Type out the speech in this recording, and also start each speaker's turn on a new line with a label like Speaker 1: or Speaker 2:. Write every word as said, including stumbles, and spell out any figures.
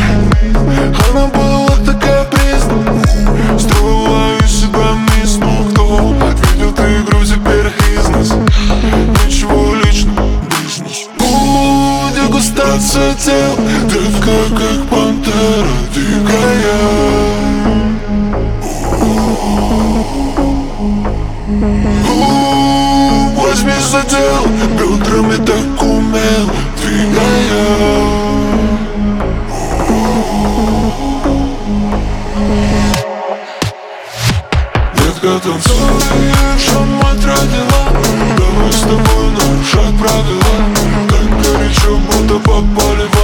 Speaker 1: Она была такая пресная, строила из себя мисс. Ну кто видел ты игру, теперь бизнес. Ничего личного, бизнес. У, дегустация тел, девка как пантера дикая. У, возьми за дело, бедрами так умело двигая. Детка, танцуешь, мать родила. Давай с тобой нарушать правила. Так горячо, будто попали в